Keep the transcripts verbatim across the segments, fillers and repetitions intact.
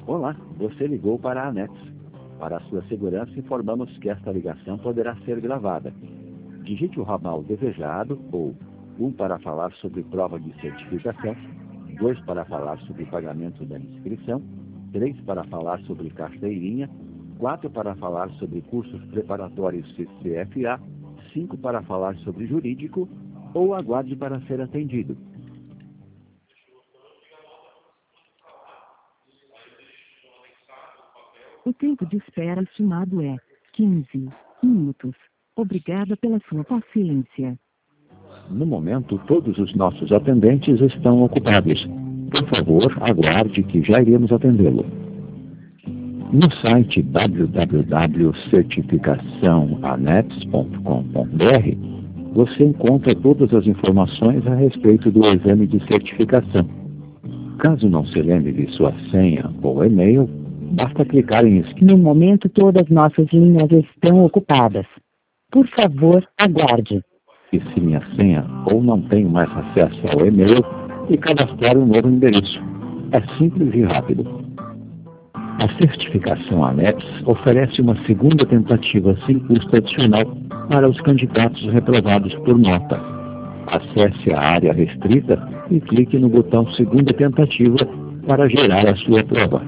Olá, você ligou para a ANETS. Para a sua segurança, informamos que esta ligação poderá ser gravada. Digite o ramal desejado ou um para falar sobre prova de certificação, dois para falar sobre pagamento da inscrição, três para falar sobre carteirinha, quatro para falar sobre cursos preparatórios C F A, cinco para falar sobre jurídico ou aguarde para ser atendido. O tempo de espera estimado é quinze minutos. Obrigada pela sua paciência. No momento, todos os nossos atendentes estão ocupados. Por favor, aguarde que já iremos atendê-lo. No site w w w ponto certificação aneps ponto com ponto b r você encontra todas as informações a respeito do exame de certificação. Caso não se lembre de sua senha ou e-mail, basta clicar em esquerda. No momento, todas nossas linhas estão ocupadas. Por favor, aguarde. Esqueci minha senha ou não tenho mais acesso ao e-mail e cadastrar um novo endereço. É simples e rápido. A certificação ANEPS oferece uma segunda tentativa sem custo adicional para os candidatos reprovados por nota. Acesse a área restrita e clique no botão Segunda Tentativa para gerar a sua prova.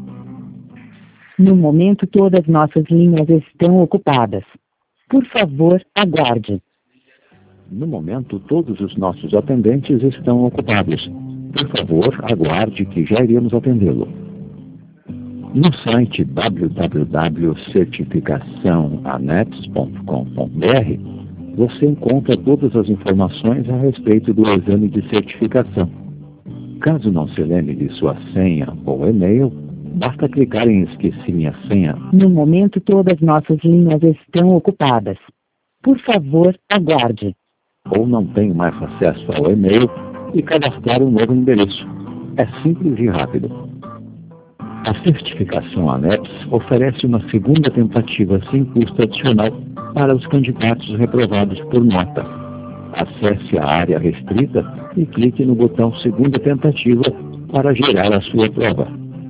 No momento, todas nossas linhas estão ocupadas. Por favor, aguarde. No momento, todos os nossos atendentes estão ocupados. Por favor, aguarde que já iremos atendê-lo. No site w w w ponto certificação aneps ponto com ponto b r você encontra todas as informações a respeito do exame de certificação. Caso não se lembre de sua senha ou e-mail, basta clicar em Esqueci minha senha. No momento, todas nossas linhas estão ocupadas. Por favor, aguarde. Ou não tenho mais acesso ao e-mail e cadastrar um novo endereço. É simples e rápido. A certificação ANEPS oferece uma segunda tentativa sem custo adicional para os candidatos reprovados por nota. Acesse a área restrita e clique no botão Segunda Tentativa para gerar a sua prova.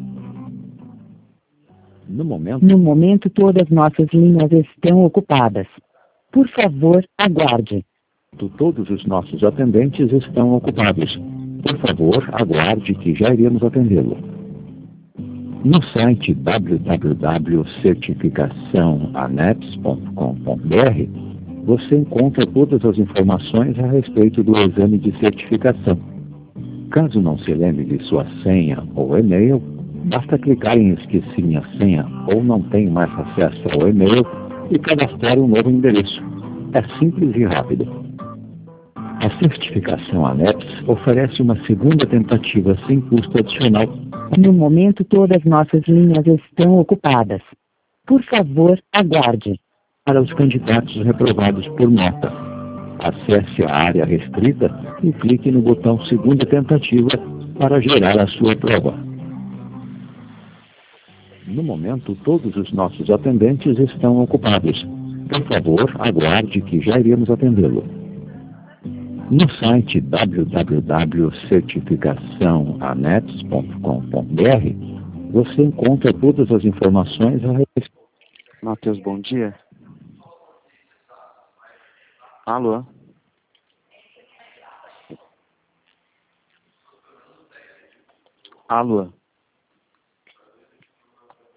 No momento, No momento, todas nossas linhas estão ocupadas. Por favor, aguarde. todos os nossos atendentes estão ocupados. Por favor, aguarde que já iremos atendê-lo. No site w w w ponto certificação aneps ponto com ponto b r você encontra todas as informações a respeito do exame de certificação. Caso não se lembre de sua senha ou e-mail, basta clicar em Esqueci minha senha ou não tenho mais acesso ao e-mail e cadastrar um novo endereço. É simples e rápido. A certificação ANEPS oferece uma segunda tentativa sem custo adicional. No momento, todas nossas linhas estão ocupadas. Por favor, aguarde. Para os candidatos reprovados por nota. Acesse a área restrita e clique no botão Segunda Tentativa para gerar a sua prova. No momento, todos os nossos atendentes estão ocupados. Por favor, aguarde que já iremos atendê-lo. No site w w w ponto certificação aneps ponto com ponto b r você encontra todas as informações a respeito. Matheus, bom dia. Alô? Alô?